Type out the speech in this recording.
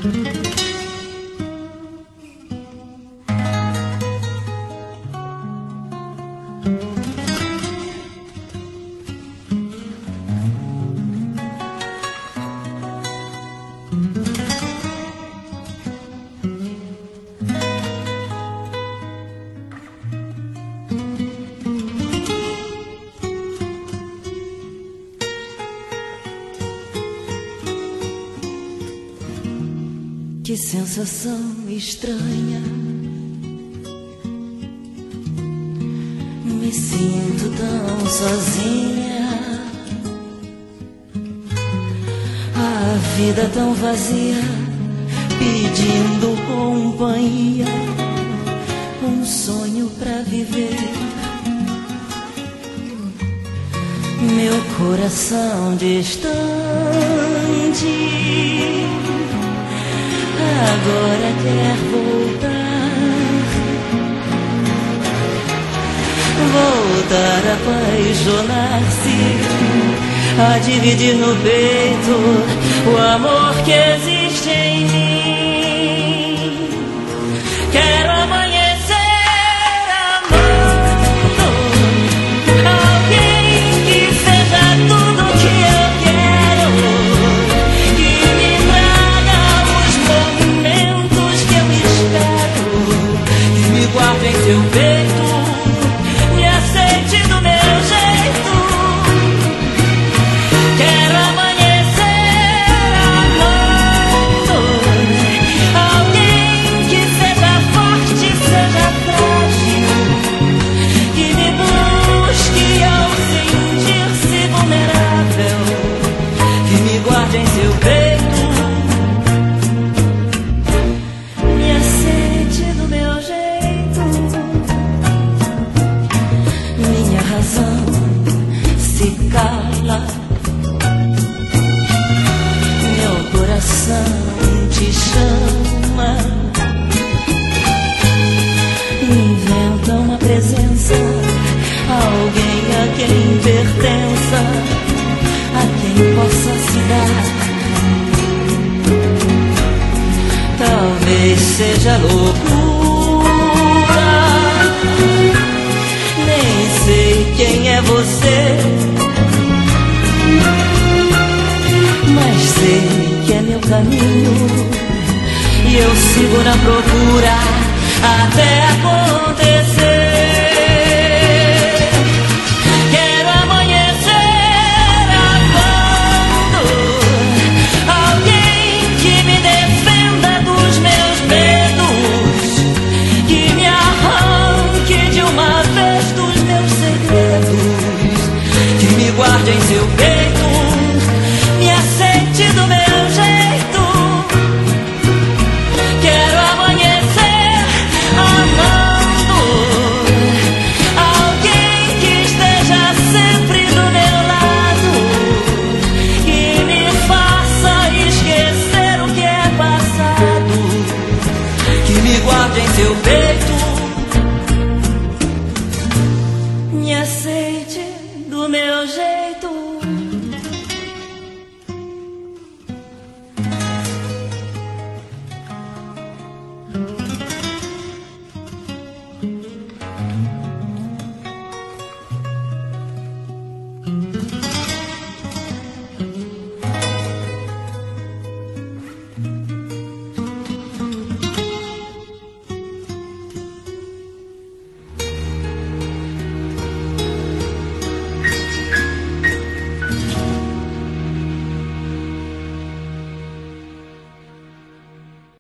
Que sensação estranha, me sinto tão sozinha, a vida tão vazia, pedindo companhia, um sonho pra viver. Meu coração distante agora quer voltar a apaixonar-se, a dividir no peito o amor que existe em mim. Quero amanhecer amando alguém que seja tudo o que eu quero, que me traga os momentos que eu espero, que me guarde em seu peito, me aceite do meu jeito. Quero amanhecer amando alguém que seja forte, seja frágil, que me busque ao sentir-se vulnerável, que me guarde em seu peito, me aceite do meu jeito. Minha razão se cala, meu coração te chama, inventa uma presença, alguém a quem pertença, a quem possa se dar. Talvez seja loucura, nem sei quem é você, mas sei que é meu caminho e eu sigo na procura até acontecer.